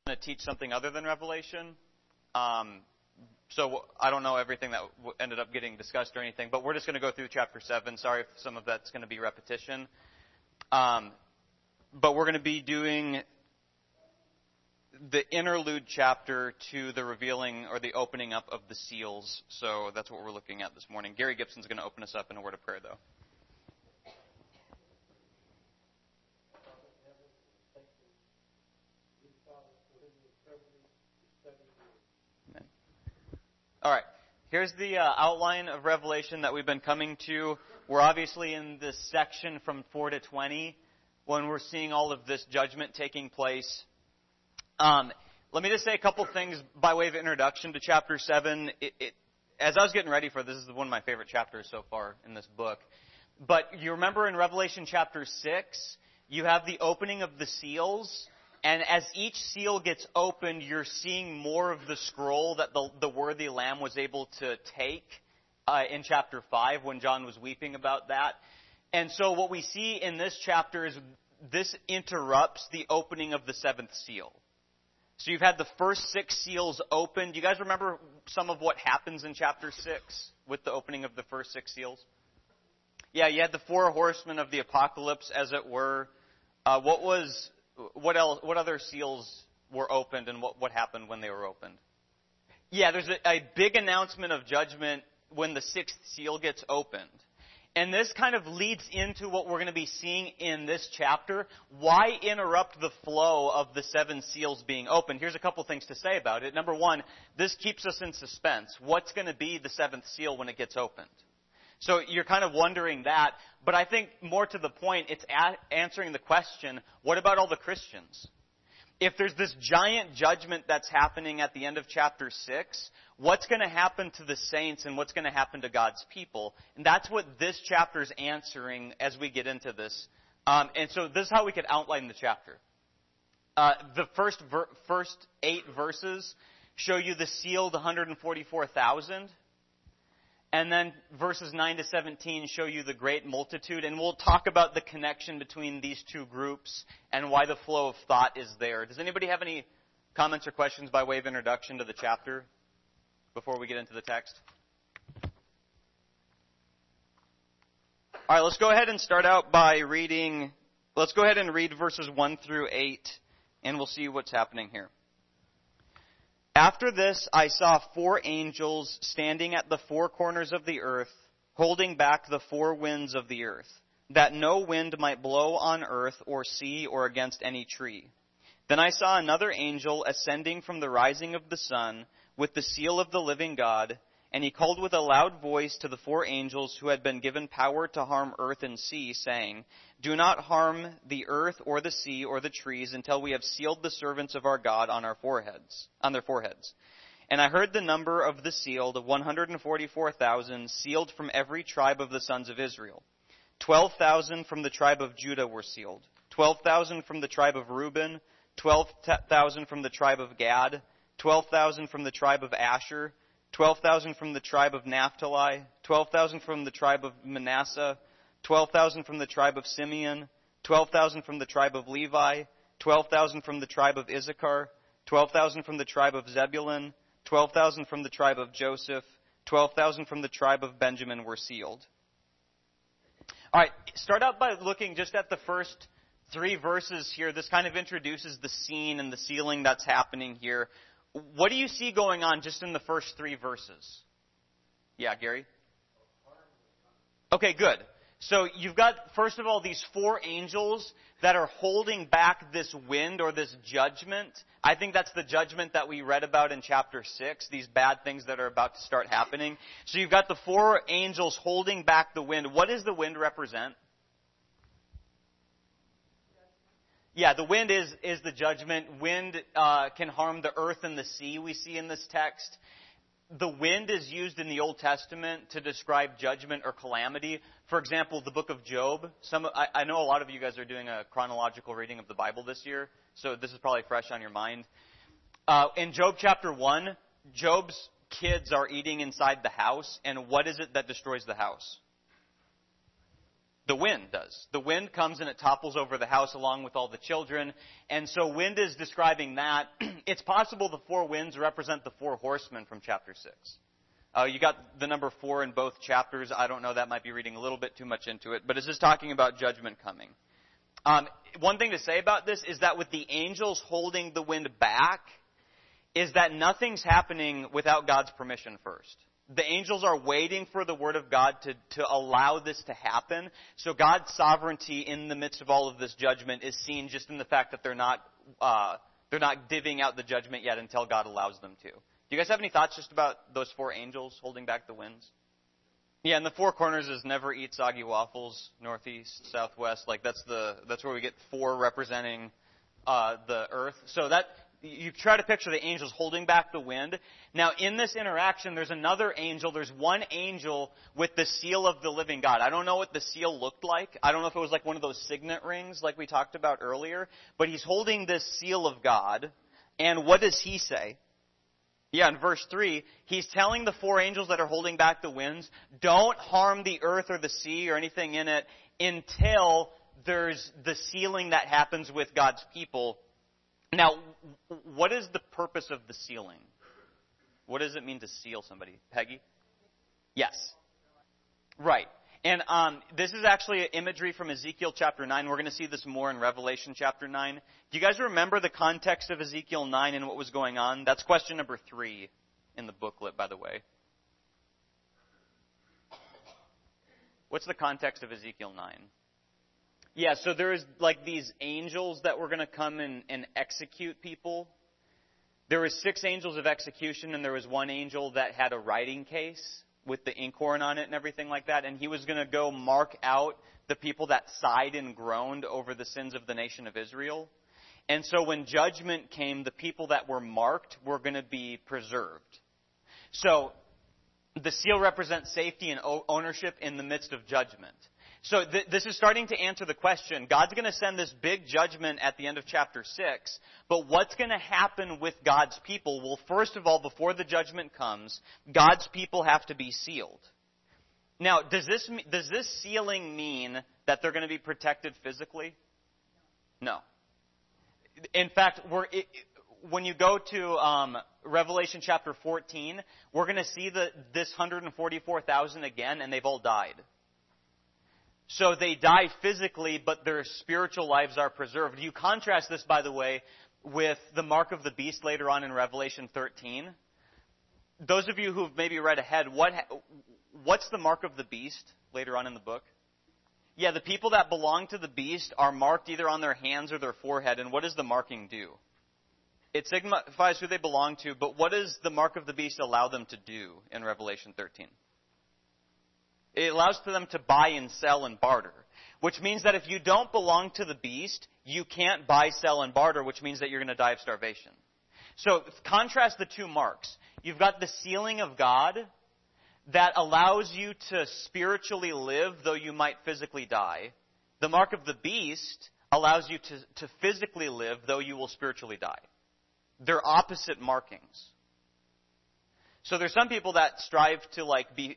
to teach something other than Revelation. So I don't know everything that ended up getting discussed or anything, but we're just going to go through chapter 7. Sorry if some of that's going to be repetition. But we're going to be doing the interlude chapter to the revealing or the opening up of the seals. So that's what we're looking at this morning. Gary Gibson's going to open us up in a word of prayer, though. Amen. All right. Here's the outline of Revelation that we've been coming to. We're obviously in this section from 4 to 20 when we're seeing all of this judgment taking place. Let me just say a couple things by way of introduction to chapter 7. As I was getting ready for this, is one of my favorite chapters so far in this book. But you remember in Revelation chapter 6, you have the opening of the seals. And as each seal gets opened, you're seeing more of the scroll that the worthy Lamb was able to take in chapter 5 when John was weeping about that. And so what we see in this chapter is this interrupts the opening of the seventh seal. So you've had the first 6 seals opened. Do you guys remember some of what happens in chapter 6 with the opening of the first 6 seals? Yeah, you had the 4 horsemen of the apocalypse, as it were. What other seals were opened, and what happened when they were opened? Yeah, there's a big announcement of judgment when the 6th seal gets opened. And this kind of leads into what we're going to be seeing in this chapter. Why interrupt the flow of the 7 seals being opened? Here's a couple things to say about it. Number one, this keeps us in suspense. What's going to be the 7th seal when it gets opened? So you're kind of wondering that. But I think more to the point, it's answering the question, what about all the Christians? If there's this giant judgment that's happening at the end of chapter 6, what's going to happen to the saints and what's going to happen to God's people? And that's what this chapter is answering as we get into this. And so this is how we could outline the chapter. The first 8 verses show you the sealed 144,000. And then verses 9 to 17 show you the great multitude. And we'll talk about the connection between these two groups and why the flow of thought is there. Does anybody have any comments or questions by way of introduction to the chapter before we get into the text? All right, let's go ahead and start out by reading. Let's go ahead and read verses 1 through 8, and we'll see what's happening here. After this, I saw 4 angels standing at the 4 corners of the earth, holding back the 4 winds of the earth, that no wind might blow on earth or sea or against any tree. Then I saw another angel ascending from the rising of the sun with the seal of the living God, and he called with a loud voice to the 4 angels who had been given power to harm earth and sea, saying, Do not harm the earth or the sea or the trees until we have sealed the servants of our God on their foreheads. And I heard the number of the sealed, 144,000, sealed from every tribe of the sons of Israel. 12,000 from the tribe of Judah were sealed. 12,000 from the tribe of Reuben. 12,000 from the tribe of Gad. 12,000 from the tribe of Asher. 12,000 from the tribe of Naphtali, 12,000 from the tribe of Manasseh, 12,000 from the tribe of Simeon, 12,000 from the tribe of Levi, 12,000 from the tribe of Issachar, 12,000 from the tribe of Zebulun, 12,000 from the tribe of Joseph, 12,000 from the tribe of Benjamin were sealed. All right, start out by looking just at the first 3 verses here. This kind of introduces the scene and the sealing that's happening here. What do you see going on just in the first 3 verses? Yeah, Gary? Okay, good. So you've got, first of all, these 4 angels that are holding back this wind or this judgment. I think that's the judgment that we read about in chapter 6, these bad things that are about to start happening. So you've got the 4 angels holding back the wind. What does the wind represent? Yeah, the wind is the judgment. Wind can harm the earth and the sea, we see in this text. The wind is used in the Old Testament to describe judgment or calamity. For example, the book of Job. I know a lot of you guys are doing a chronological reading of the Bible this year, so this is probably fresh on your mind. In Job chapter 1, Job's kids are eating inside the house, and what is it that destroys the house? The wind does. The wind comes and it topples over the house along with all the children. And so wind is describing that. it's possible the four winds represent the four horsemen from chapter 6. You got the number 4 in both chapters. I don't know, that might be reading a little bit too much into it, but it's just talking about judgment coming. One thing to say about this is that with the angels holding the wind back, is that nothing's happening without God's permission first. The angels are waiting for the word of God to allow this to happen. So God's sovereignty in the midst of all of this judgment is seen just in the fact that they're not divvying out the judgment yet until God allows them to. Do you guys have any thoughts just about those 4 angels holding back the winds? Yeah, and the 4 corners is never eat soggy waffles, northeast, southwest. Like that's where we get 4 representing the earth. So that you try to picture the angels holding back the wind. Now, in this interaction, there's another angel. There's one angel with the seal of the living God. I don't know what the seal looked like. I don't know if it was like one of those signet rings like we talked about earlier. But he's holding this seal of God. And what does he say? Yeah, in verse 3, he's telling the 4 angels that are holding back the winds, don't harm the earth or the sea or anything in it until there's the sealing that happens with God's people. Now, what is the purpose of the sealing? What does it mean to seal somebody? Peggy? Yes. Right. And this is actually imagery from Ezekiel chapter 9. We're going to see this more in Revelation chapter 9. Do you guys remember the context of Ezekiel 9 and what was going on? That's question number 3 in the booklet, by the way. What's the context of Ezekiel 9? Yeah, so there's like these angels that were going to come and execute people. There was 6 angels of execution, and there was 1 angel that had a writing case with the inkhorn on it and everything like that. And he was going to go mark out the people that sighed and groaned over the sins of the nation of Israel. And so when judgment came, the people that were marked were going to be preserved. So the seal represents safety and ownership in the midst of judgment. So this is starting to answer the question. God's going to send this big judgment at the end of chapter 6. But what's going to happen with God's people? Well, first of all, before the judgment comes, God's people have to be sealed. Now, does this sealing mean that they're going to be protected physically? No. In fact, when you go to Revelation chapter 14, we're going to see this 144,000 again, and they've all died. So they die physically, but their spiritual lives are preserved. You contrast this, by the way, with the mark of the beast later on in Revelation 13. Those of you who've maybe read ahead, what's the mark of the beast later on in the book? Yeah, the people that belong to the beast are marked either on their hands or their forehead. And what does the marking do? It signifies who they belong to, but what does the mark of the beast allow them to do in Revelation 13? It allows them to buy and sell and barter, which means that if you don't belong to the beast, you can't buy, sell, and barter, which means that you're going to die of starvation. So contrast the 2 marks. You've got the sealing of God that allows you to spiritually live, though you might physically die. The mark of the beast allows you to physically live, though you will spiritually die. They're opposite markings. So there's some people that strive to be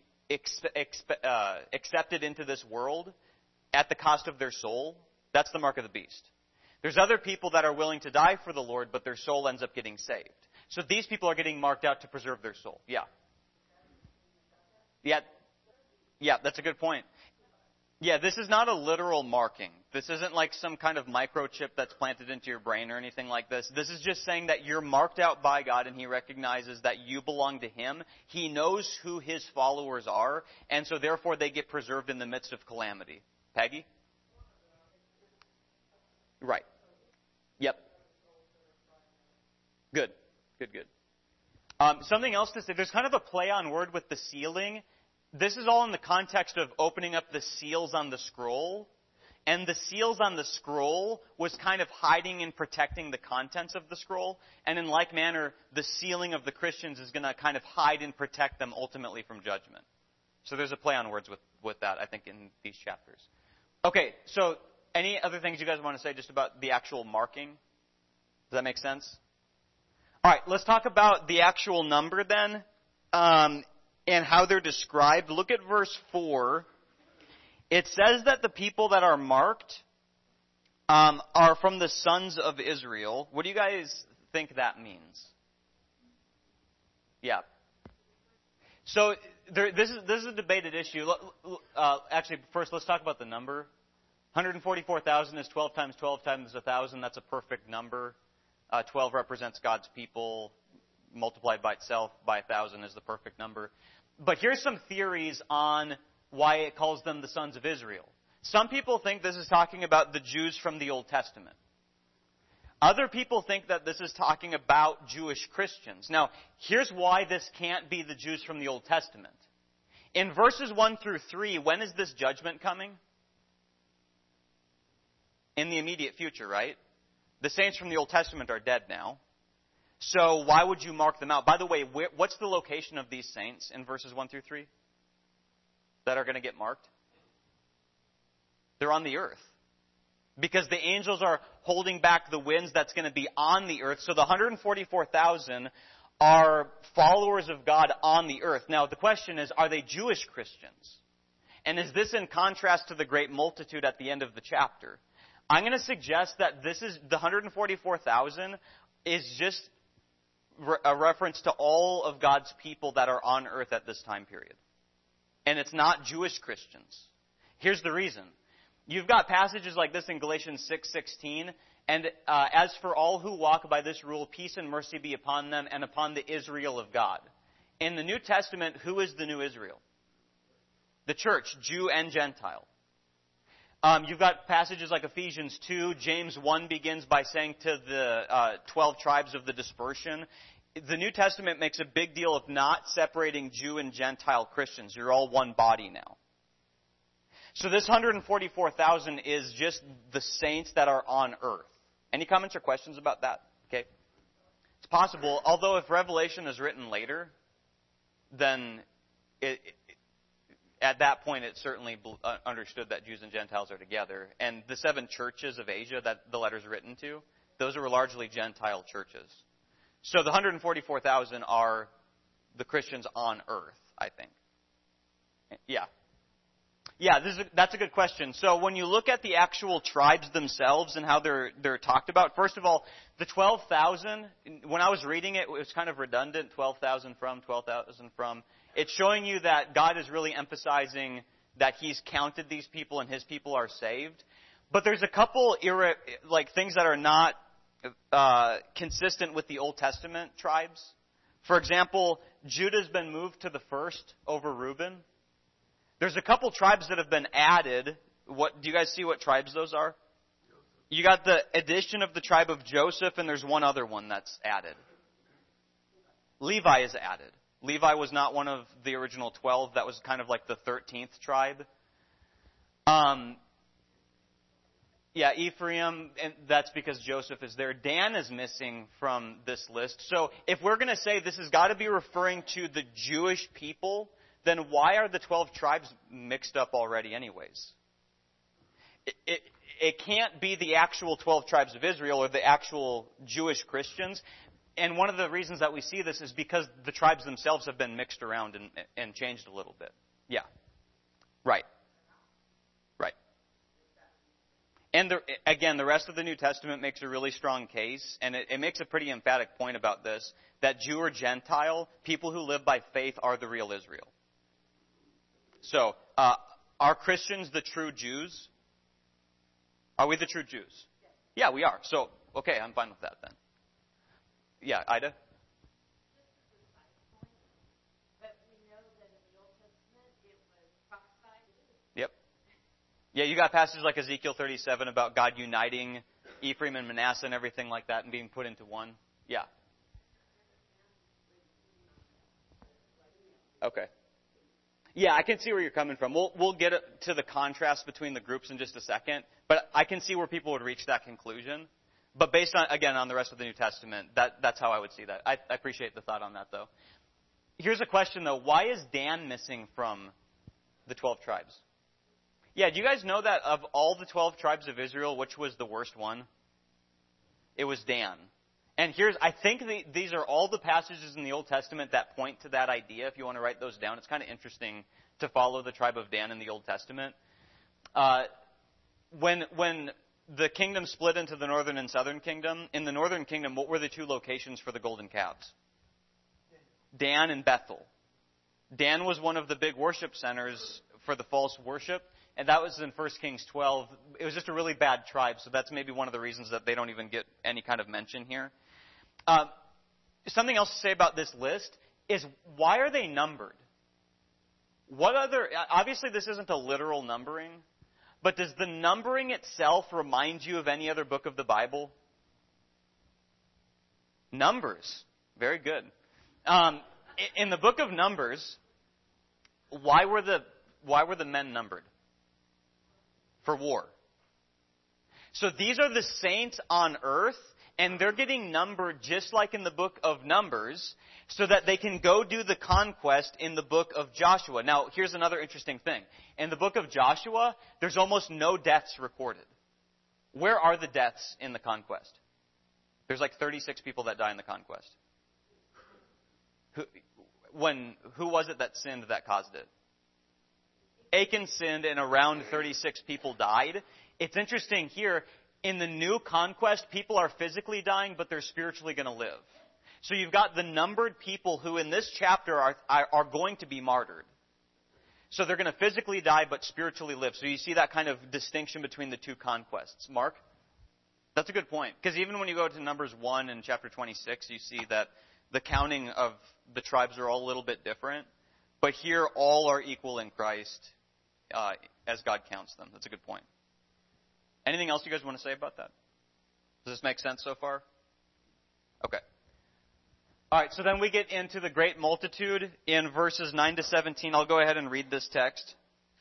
accepted into this world at the cost of their soul. That's the mark of the beast. There's other people that are willing to die for the Lord, but their soul ends up getting saved. So these people are getting marked out to preserve their soul. Yeah, that's a good point. Yeah, this is not a literal marking. This isn't like some kind of microchip that's planted into your brain or anything like this. This is just saying that you're marked out by God and He recognizes that you belong to Him. He knows who His followers are, and so therefore they get preserved in the midst of calamity. Peggy? Right. Yep. Good. Something else to say. There's kind of a play on word with the sealing. This is all in the context of opening up the seals on the scroll. And the seals on the scroll was kind of hiding and protecting the contents of the scroll. And in like manner, the sealing of the Christians is going to kind of hide and protect them ultimately from judgment. So there's a play on words with that, I think, in these chapters. Okay, so any other things you guys want to say just about the actual marking? Does that make sense? All right, let's talk about the actual number then. And how they're described. Look at verse 4. It says that the people that are marked are from the sons of Israel. What do you guys think that means? Yeah. So this is a debated issue. Actually, first let's talk about the number. 144,000 is 12 times 12 times 1,000. That's a perfect number. 12 represents God's people. Multiplied by itself by 1,000 is the perfect number. But here's some theories on why it calls them the sons of Israel. Some people think this is talking about the Jews from the Old Testament. Other people think that this is talking about Jewish Christians. Now, here's why this can't be the Jews from the Old Testament. In verses 1 through 3, when is this judgment coming? In the immediate future, right? The saints from the Old Testament are dead now. So why would you mark them out? By the way, what's the location of these saints in verses 1 through 3 that are going to get marked? They're on the earth. Because the angels are holding back the winds that's going to be on the earth. So the 144,000 are followers of God on the earth. Now the question is, are they Jewish Christians? And is this in contrast to the great multitude at the end of the chapter? I'm going to suggest that this is the 144,000 is just a reference to all of God's people that are on earth at this time period. And it's not Jewish Christians. Here's the reason. You've got passages like this in Galatians 6:16, and as for all who walk by this rule, peace and mercy be upon them and upon the Israel of God. In the New Testament, who is the new Israel? The church, Jew and Gentile. You've got passages like Ephesians 2. James 1 begins by saying to the 12 tribes of the dispersion. The New Testament makes a big deal of not separating Jew and Gentile Christians. You're all one body now. So this 144,000 is just the saints that are on earth. Any comments or questions about that? Okay. It's possible, although if Revelation is written later, then at that point it's certainly understood that Jews and Gentiles are together. And the 7 churches of Asia that the letter's written to, those are largely Gentile churches. So the 144,000 are the Christians on earth, I think. Yeah. Yeah, that's a good question. So when you look at the actual tribes themselves and how they're talked about, first of all, the 12,000, when I was reading it, it was kind of redundant, 12,000 from, 12,000 from. It's showing you that God is really emphasizing that He's counted these people and His people are saved. But there's a couple things that are not consistent with the Old Testament tribes. For example, Judah's been moved to the first over Reuben. There's a couple tribes that have been added. Do you guys see what tribes those are? You got the addition of the tribe of Joseph, and there's one other one that's added. Levi is added. Levi was not one of the original 12. That was kind of like the 13th tribe. Ephraim, and that's because Joseph is there. Dan is missing from this list. So if we're going to say this has got to be referring to the Jewish people, then why are the 12 tribes mixed up already anyways? It can't be the actual 12 tribes of Israel or the actual Jewish Christians. And one of the reasons that we see this is because the tribes themselves have been mixed around and changed a little bit. Yeah. Right. Right. And again, the rest of the New Testament makes a really strong case, and it makes a pretty emphatic point about this, that Jew or Gentile, people who live by faith, are the real Israel. So, are Christians the true Jews? Are we the true Jews? Yeah, we are. So, okay, I'm fine with that then. Yeah, Ida? Yep. Yeah, you got passages like Ezekiel 37 about God uniting Ephraim and Manasseh and everything like that and being put into one. Yeah. Okay. Yeah, I can see where you're coming from. We'll get to the contrast between the groups in just a second, but I can see where people would reach that conclusion. But based on, again, on the rest of the New Testament, that's how I would see that. I appreciate the thought on that, though. Here's a question, though. Why is Dan missing from the 12 tribes? Yeah, do you guys know that of all the 12 tribes of Israel, which was the worst one? It was Dan. And I think these are all the passages in the Old Testament that point to that idea. If you want to write those down, it's kind of interesting to follow the tribe of Dan in the Old Testament. When the kingdom split into the northern and southern kingdom. In the northern kingdom, what were the two locations for the golden calves? Dan and Bethel. Dan was one of the big worship centers for the false worship, and that was in 1 Kings 12. It was just a really bad tribe, so that's maybe one of the reasons that they don't even get any kind of mention here. Something else to say about this list is, why are they numbered? Obviously this isn't a literal numbering, but does the numbering itself remind you of any other book of the Bible? Numbers. Very good. In the book of Numbers, why were the men numbered? For war. So these are the saints on earth, and they're getting numbered just like in the book of Numbers, so that they can go do the conquest in the book of Joshua. Now, here's another interesting thing. In the book of Joshua, there's almost no deaths recorded. Where are the deaths in the conquest? There's like 36 people that die in the conquest. Who was it that sinned that caused it? Achan sinned, and around 36 people died. It's interesting here, in the new conquest, people are physically dying, but they're spiritually going to live. So you've got the numbered people who in this chapter are going to be martyred. So they're going to physically die, but spiritually live. So you see that kind of distinction between the two conquests. Mark? That's a good point. Because even when you go to Numbers 1 and chapter 26, you see that the counting of the tribes are all a little bit different. But here, all are equal in Christ as God counts them. That's a good point. Anything else you guys want to say about that? Does this make sense so far? Okay. All right, so then we get into the great multitude in verses 9 to 17. I'll go ahead and read this text.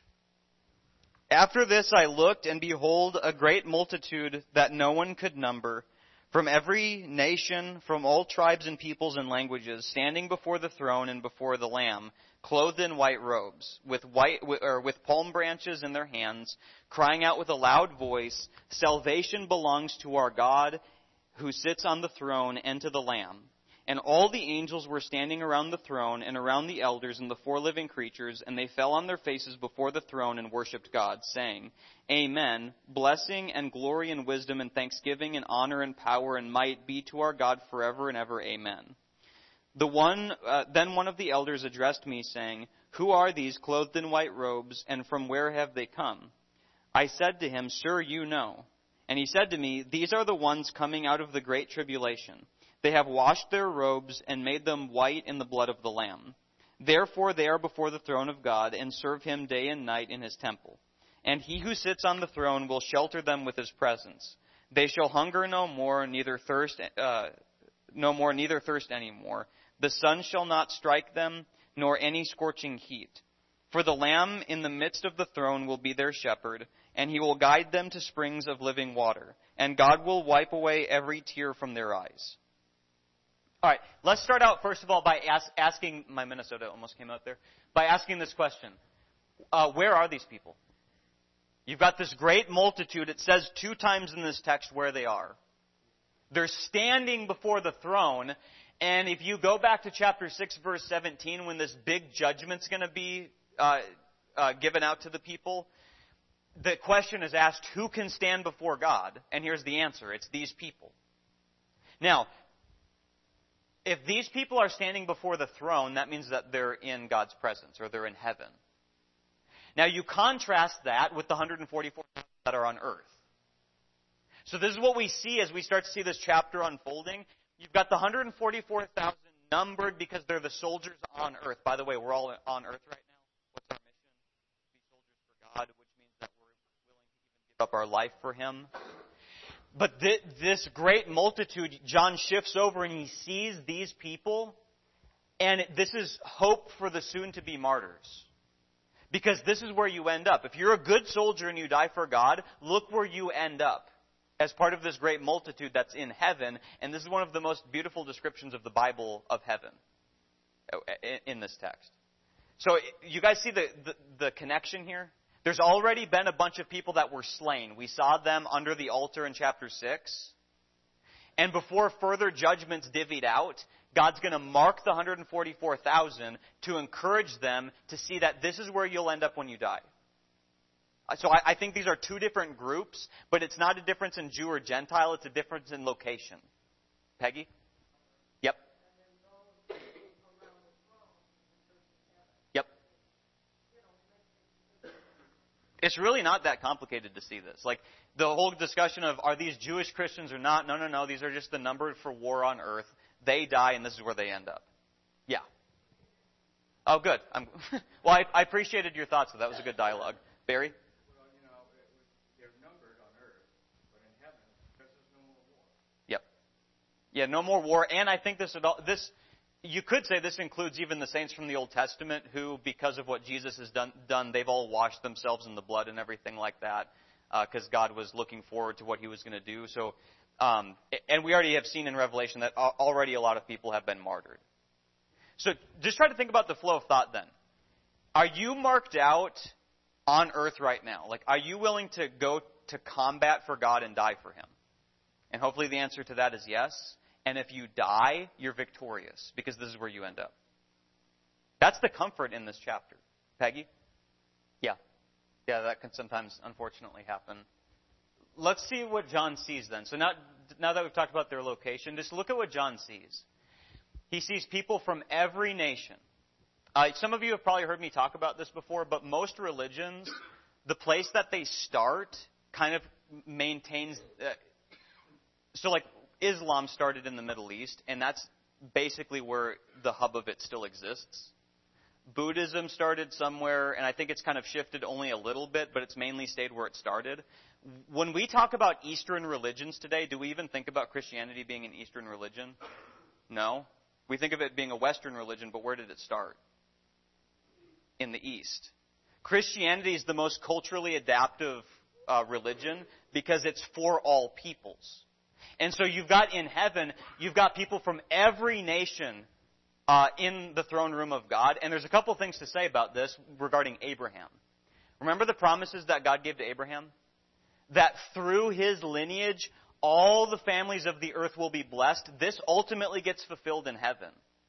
After this I looked, and behold, a great multitude that no one could number, from every nation, from all tribes and peoples and languages, standing before the throne and before the Lamb, clothed in white robes, with palm branches in their hands, crying out with a loud voice, "Salvation belongs to our God, who sits on the throne, and to the Lamb." And all the angels were standing around the throne and around the elders and the four living creatures, and they fell on their faces before the throne and worshipped God, saying, "Amen. Blessing and glory and wisdom and thanksgiving and honor and power and might be to our God forever and ever. Amen." Then one of the elders addressed me, saying, "Who are these clothed in white robes, and from where have they come?" I said to him, "Sir, you know." And he said to me, "These are the ones coming out of the great tribulation. They have washed their robes and made them white in the blood of the Lamb. Therefore they are before the throne of God and serve him day and night in his temple. And he who sits on the throne will shelter them with his presence. They shall hunger no more, neither thirst any more. The sun shall not strike them, nor any scorching heat. For the Lamb in the midst of the throne will be their shepherd, and he will guide them to springs of living water. And God will wipe away every tear from their eyes." All right, let's start out first of all by asking, my Minnesota almost came out there, by asking this question. Where are these people? You've got this great multitude. It says 2 times in this text where they are. They're standing before the throne, and if you go back to chapter 6, verse 17, when this big judgment's going to be given out to the people, the question is asked, who can stand before God? And here's the answer. It's these people. Now, if these people are standing before the throne, that means that they're in God's presence, or they're in heaven. Now you contrast that with the 144,000 that are on earth. So this is what we see as we start to see this chapter unfolding. You've got the 144,000 numbered because they're the soldiers on earth. By the way, we're all on earth right now. What's our mission? To be soldiers for God, which means that we're willing to even give up our life for Him. But this great multitude, John shifts over and he sees these people, and this is hope for the soon-to-be martyrs. Because this is where you end up. If you're a good soldier and you die for God, look where you end up as part of this great multitude that's in heaven. And this is one of the most beautiful descriptions of the Bible of heaven in this text. So you guys see the connection here? There's already been a bunch of people that were slain. We saw them under the altar in chapter 6. And before further judgments divvied out, God's going to mark the 144,000 to encourage them to see that this is where you'll end up when you die. So I think these are two different groups, but it's not a difference in Jew or Gentile, it's a difference in location. Peggy? Yep. Yep. It's really not that complicated to see this. Like, the whole discussion of, are these Jewish Christians or not? No. These are just the number for war on earth. They die, and this is where they end up. Yeah. Oh, good. Well, I appreciated your thoughts, so that was a good dialogue. Barry? Well, they're numbered on earth, but in heaven, because there's no more war. Yep. Yeah, no more war. And I think you could say this includes even the saints from the Old Testament who, because of what Jesus has done, they've all washed themselves in the blood and everything like that, because God was looking forward to what he was going to do. So, and we already have seen in Revelation that already a lot of people have been martyred. So just try to think about the flow of thought then. Are you marked out on earth right now? Like, are you willing to go to combat for God and die for him? And hopefully the answer to that is yes. And if you die, you're victorious, because this is where you end up. That's the comfort in this chapter. Peggy? Yeah. Yeah, that can sometimes, unfortunately, happen. Let's see what John sees then. So now that we've talked about their location, just look at what John sees. He sees people from every nation. Some of you have probably heard me talk about this before, but most religions, the place that they start kind of maintains... so like Islam started in the Middle East, and that's basically where the hub of it still exists. Buddhism started somewhere, and I think it's kind of shifted only a little bit, but it's mainly stayed where it started. When we talk about Eastern religions today, do we even think about Christianity being an Eastern religion? No. We think of it being a Western religion, but where did it start? In the East. Christianity is the most culturally adaptive religion because it's for all peoples. And so you've got in heaven, you've got people from every nation in the throne room of God. And there's a couple things to say about this regarding Abraham. Remember the promises that God gave to Abraham? That through his lineage, all the families of the earth will be blessed. This ultimately gets fulfilled in heaven.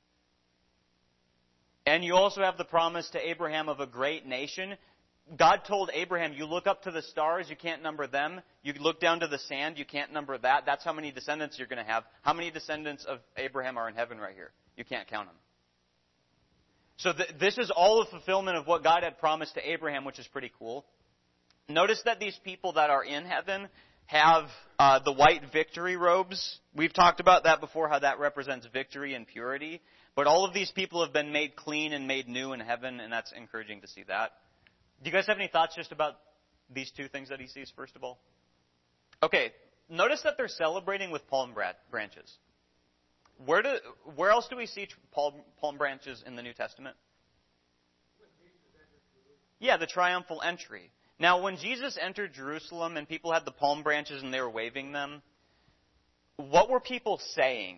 And you also have the promise to Abraham of a great nation. God told Abraham, you look up to the stars, you can't number them. You look down to the sand, you can't number that. That's how many descendants you're going to have. How many descendants of Abraham are in heaven right here? You can't count them. So this is all the fulfillment of what God had promised to Abraham, which is pretty cool. Notice that these people that are in heaven have the white victory robes. We've talked about that before, how that represents victory and purity. But all of these people have been made clean and made new in heaven, and that's encouraging to see that. Do you guys have any thoughts just about these two things that he sees, first of all? Okay, notice that they're celebrating with palm branches. Where else do we see palm branches in the New Testament? Yeah, the triumphal entry. Now, when Jesus entered Jerusalem and people had the palm branches and they were waving them, what were people saying?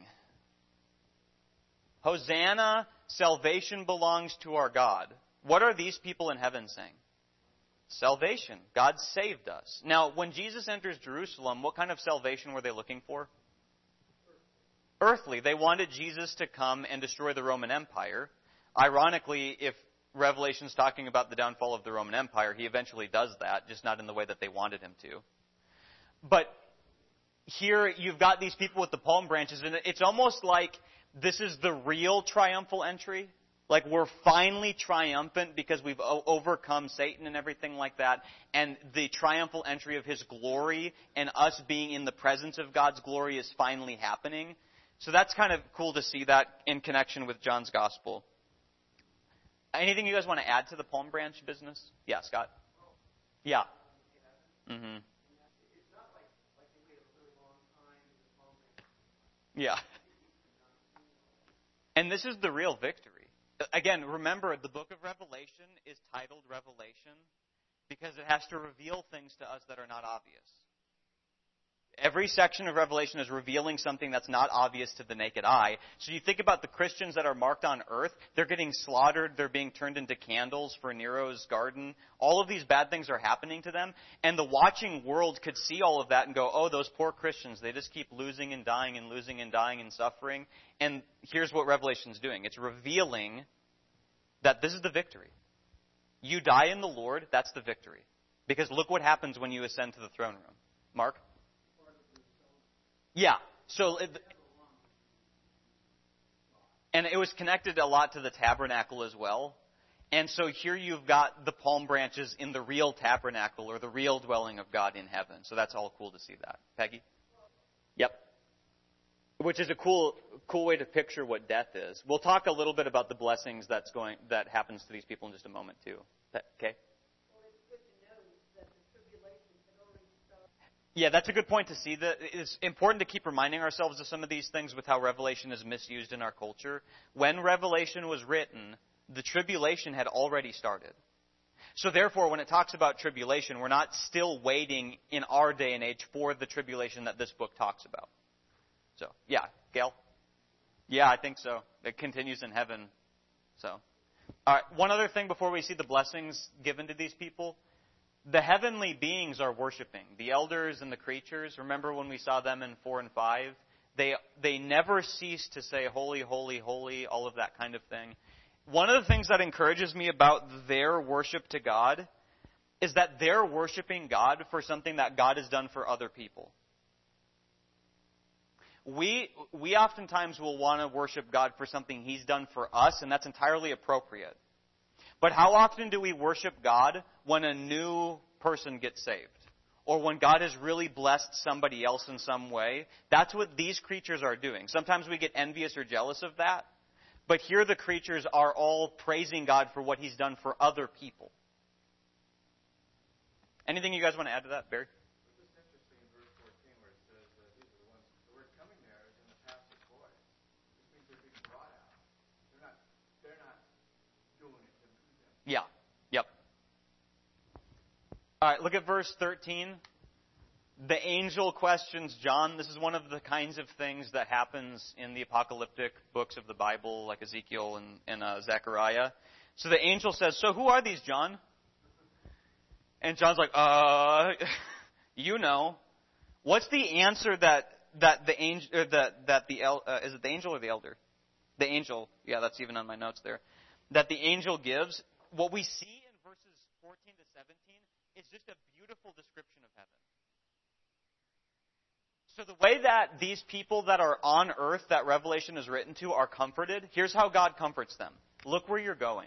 Hosanna, salvation belongs to our God. What are these people in heaven saying? Salvation. God saved us. Now, when Jesus enters Jerusalem, what kind of salvation were they looking for? Earthly. They wanted Jesus to come and destroy the Roman Empire. Ironically, if Revelation's talking about the downfall of the Roman Empire, he eventually does that, just not in the way that they wanted him to. But here you've got these people with the palm branches, and it's almost like this is the real triumphal entry. Like we're finally triumphant because we've overcome Satan and everything like that. And the triumphal entry of his glory and us being in the presence of God's glory is finally happening. So that's kind of cool to see that in connection with John's gospel. Anything you guys want to add to the palm branch business? Yeah, Scott? Yeah. Mm-hmm. Yeah. And this is the real victory. Again, remember, the book of Revelation is titled Revelation because it has to reveal things to us that are not obvious. Every section of Revelation is revealing something that's not obvious to the naked eye. So you think about the Christians that are marked on earth, they're getting slaughtered, they're being turned into candles for Nero's garden. All of these bad things are happening to them. And the watching world could see all of that and go, oh, those poor Christians, they just keep losing and dying and losing and dying and suffering. And here's what Revelation's doing. It's revealing that this is the victory. You die in the Lord, that's the victory. Because look what happens when you ascend to the throne room. Mark? Yeah. And it was connected a lot to the tabernacle as well. And so here you've got the palm branches in the real tabernacle or the real dwelling of God in heaven. So that's all cool to see that. Peggy? Yep. Which is a cool way to picture what death is. We'll talk a little bit about the blessings that happens to these people in just a moment too. Okay? Yeah, that's a good point to see. That it's important to keep reminding ourselves of some of these things with how Revelation is misused in our culture. When Revelation was written, the tribulation had already started. So therefore, when it talks about tribulation, we're not still waiting in our day and age for the tribulation that this book talks about. So, yeah, Gail? Yeah, I think so. It continues in heaven. So, all right, one other thing before we see the blessings given to these people. The heavenly beings are worshiping. The elders and the creatures, remember when we saw them in 4 and 5? They never cease to say, holy, holy, holy, all of that kind of thing. One of the things that encourages me about their worship to God is that they're worshiping God for something that God has done for other people. We oftentimes will want to worship God for something He's done for us, and that's entirely appropriate. But how often do we worship God when a new person gets saved? Or when God has really blessed somebody else in some way? That's what these creatures are doing. Sometimes we get envious or jealous of that. But here the creatures are all praising God for what He's done for other people. Anything you guys want to add to that, Barry? It's just interesting in verse 14 where it says these are the ones, the word coming there is in the passive voice. This means they're being brought out. They're not doing it to them. Yeah. Yep. All right, look at verse 13. The angel questions John. This is one of the kinds of things that happens in the apocalyptic books of the Bible, like Ezekiel and Zechariah. So the angel says, "So who are these, John?" And John's like, you know. What's the answer that the angel, is it the angel or the elder? The angel, yeah, that's even on my notes there. That the angel gives. What we see in verses 14 to 17 is just a beautiful description of heaven. So the way that these people that are on earth that Revelation is written to are comforted, here's how God comforts them. Look where you're going.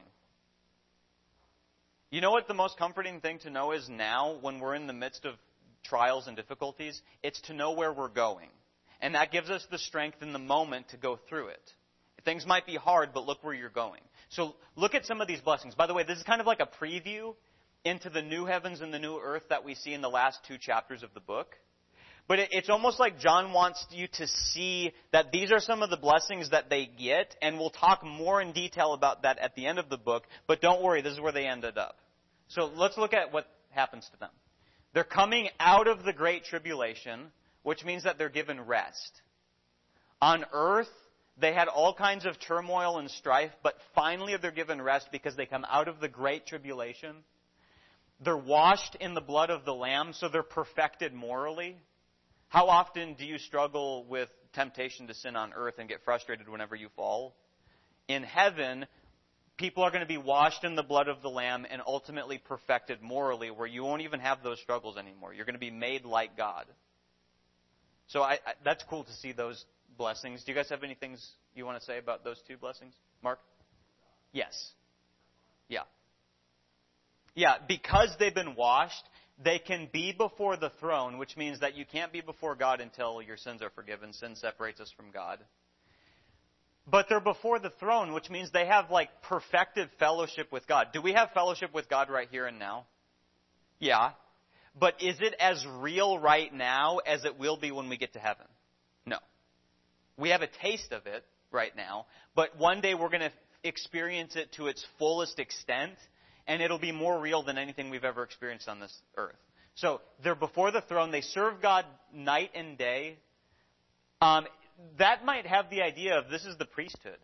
You know what the most comforting thing to know is now when we're in the midst of trials and difficulties? It's to know where we're going. And that gives us the strength in the moment to go through it. Things might be hard, but look where you're going. So look at some of these blessings. By the way, this is kind of like a preview into the new heavens and the new earth that we see in the last 2 chapters of the book. But it's almost like John wants you to see that these are some of the blessings that they get, and we'll talk more in detail about that at the end of the book, but don't worry, this is where they ended up. So let's look at what happens to them. They're coming out of the Great Tribulation, which means that they're given rest. On earth, they had all kinds of turmoil and strife, but finally they're given rest because they come out of the Great Tribulation. They're washed in the blood of the Lamb, so they're perfected morally. How often do you struggle with temptation to sin on earth and get frustrated whenever you fall? In heaven, people are going to be washed in the blood of the Lamb and ultimately perfected morally, where you won't even have those struggles anymore. You're going to be made like God. So that's cool to see those blessings. Do you guys have any things you want to say about those 2 blessings? Mark? Yes. Yeah. Yeah, because they've been washed, they can be before the throne, which means that you can't be before God until your sins are forgiven. Sin separates us from God. But they're before the throne, which means they have like perfected fellowship with God. Do we have fellowship with God right here and now? Yeah. But is it as real right now as it will be when we get to heaven? No. We have a taste of it right now, but one day we're going to experience it to its fullest extent, and it'll be more real than anything we've ever experienced on this earth. So they're before the throne. They serve God night and day. That might have the idea of this is the priesthood.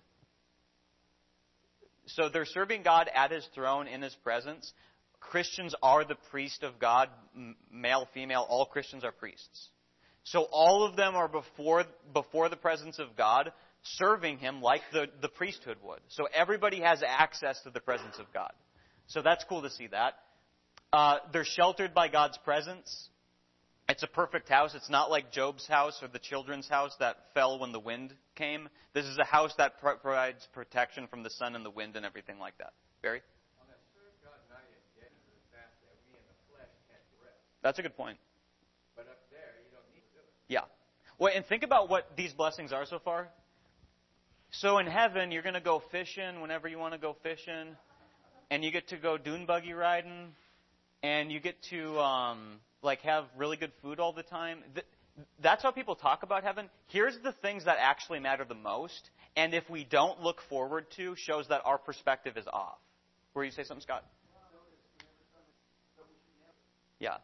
So they're serving God at His throne in His presence. Christians are the priest of God, male, female. All Christians are priests. So all of them are before the presence of God, serving Him like the priesthood would. So everybody has access to the presence of God. So that's cool to see that. They're sheltered by God's presence. It's a perfect house. It's not like Job's house or the children's house that fell when the wind came. This is a house that provides protection from the sun and the wind and everything like that. Barry? On that serve God not yet dead to the fact that we in the flesh can't rest. That's a good point. But up there, you don't need to do it. Yeah. Well, and think about what these blessings are so far. So in heaven, you're going to go fishing whenever you want to go fishing. And you get to go dune buggy riding. And you get to have really good food all the time. That's how people talk about heaven. Here's the things that actually matter the most. And if we don't look forward to, shows that our perspective is off. Were you say something, Scott? Yeah.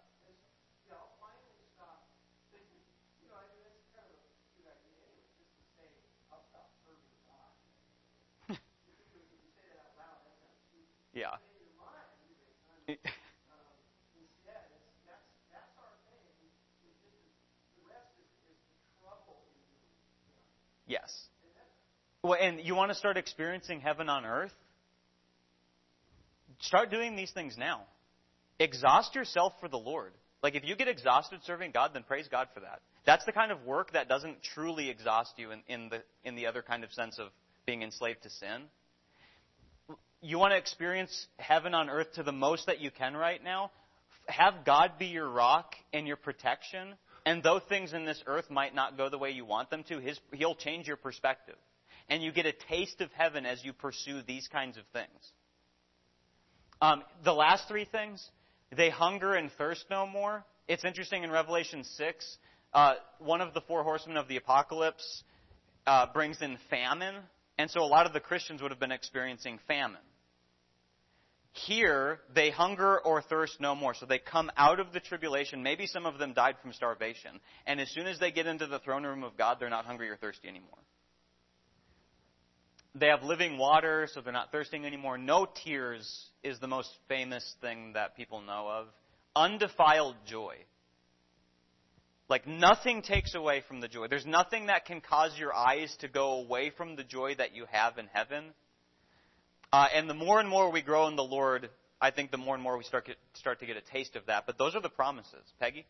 Yeah. Yes. Well, and you want to start experiencing heaven on earth? Start doing these things now. Exhaust yourself for the Lord. Like if you get exhausted serving God, then praise God for that. That's the kind of work that doesn't truly exhaust you in the other kind of sense of being enslaved to sin. You want to experience heaven on earth to the most that you can right now? Have God be your rock and your protection. And though things in this earth might not go the way you want them to, He'll change your perspective. And you get a taste of heaven as you pursue these kinds of things. The last three things, they hunger and thirst no more. It's interesting in Revelation 6, one of the four horsemen of the apocalypse brings in famine. And so a lot of the Christians would have been experiencing famine. Here, they hunger or thirst no more. So they come out of the tribulation. Maybe some of them died from starvation. And as soon as they get into the throne room of God, they're not hungry or thirsty anymore. They have living water, so they're not thirsting anymore. No tears is the most famous thing that people know of. Undefiled joy. Like nothing takes away from the joy. There's nothing that can cause your eyes to go away from the joy that you have in heaven. And the more and more we grow in the Lord, I think the more and more we start to get a taste of that. But those are the promises. Peggy?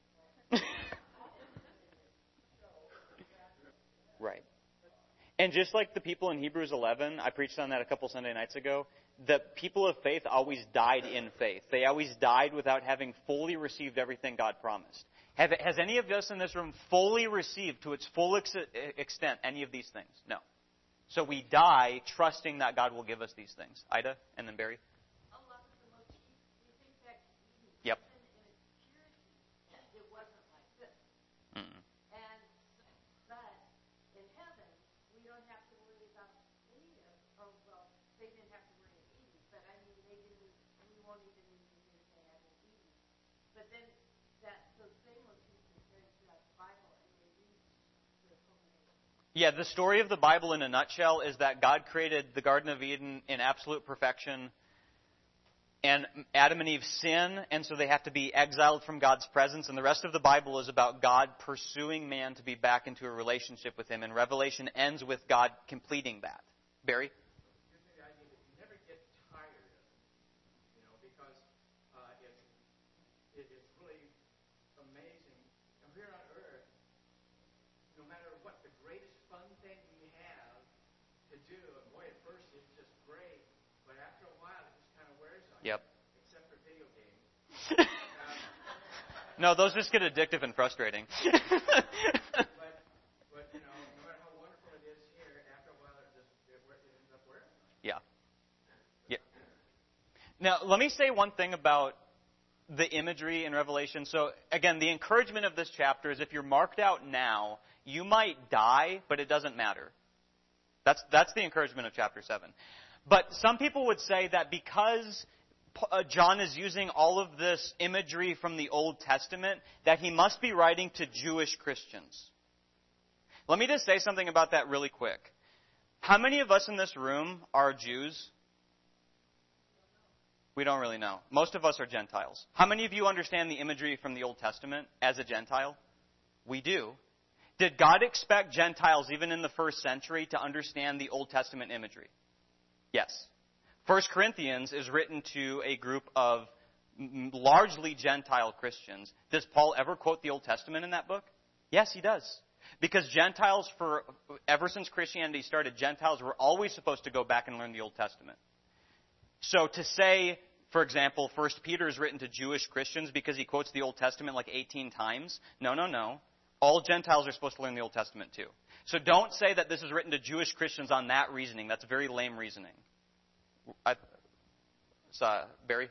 Right. And just like the people in Hebrews 11, I preached on that a couple Sunday nights ago, the people of faith always died in faith. They always died without having fully received everything God promised. Has any of us in this room fully received to its full extent any of these things? No. So we die trusting that God will give us these things. Ida, and then Barry. Yep. Mm-mm. Yeah, the story of the Bible in a nutshell is that God created the Garden of Eden in absolute perfection, and Adam and Eve sin, and so they have to be exiled from God's presence, and the rest of the Bible is about God pursuing man to be back into a relationship with Him, and Revelation ends with God completing that. Barry? Yep. Except for video games. No, those just get addictive and frustrating. But no matter how wonderful it is here, after a while it ends up wearing. Yeah. Yeah. Now, let me say one thing about the imagery in Revelation. So, again, the encouragement of this chapter is if you're marked out now, you might die, but it doesn't matter. That's the encouragement of chapter 7. But some people would say that because John is using all of this imagery from the Old Testament, that he must be writing to Jewish Christians. Let me just say something about that really quick. How many of us in this room are Jews? We don't really know. Most of us are Gentiles. How many of you understand the imagery from the Old Testament as a Gentile? We do. Did God expect Gentiles, even in the first century, to understand the Old Testament imagery? Yes. 1 Corinthians is written to a group of largely Gentile Christians. Does Paul ever quote the Old Testament in that book? Yes, he does. Because Gentiles, ever since Christianity started, Gentiles were always supposed to go back and learn the Old Testament. So to say, for example, 1 Peter is written to Jewish Christians because he quotes the Old Testament like 18 times, no. All Gentiles are supposed to learn the Old Testament too. So don't say that this is written to Jewish Christians on that reasoning. That's very lame reasoning. Barry?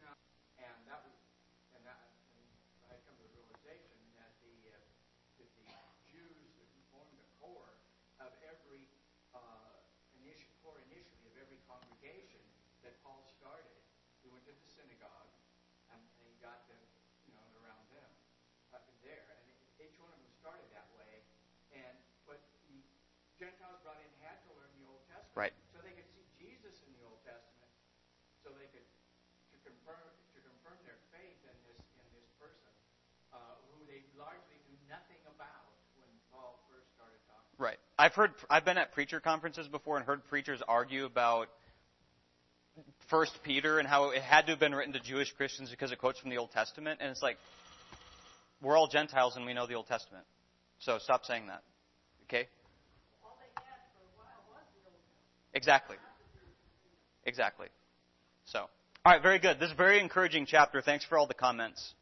Gentiles brought in had to learn the Old Testament, right? So they could see Jesus in the Old Testament, so they could to confirm their faith in this person, who they largely knew nothing about when Paul first started talking. Right. I've been at preacher conferences before and heard preachers argue about 1 Peter and how it had to have been written to Jewish Christians because it quotes from the Old Testament, and it's like, we're all Gentiles and we know the Old Testament, so stop saying that. Okay. Exactly. So, all right, very good. This is a very encouraging chapter. Thanks for all the comments.